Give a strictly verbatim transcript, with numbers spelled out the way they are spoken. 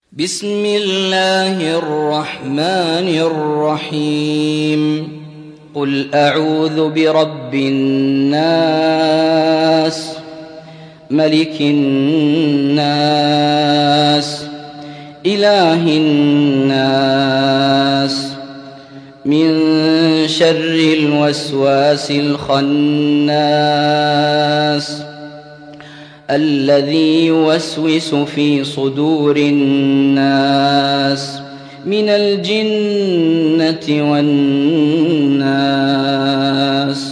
بسم الله الرحمن الرحيم قل أعوذ برب الناس ملك الناس إله الناس من شر الوسواس الخناس الذي يوسوس في صدور الناس من الجنة والناس.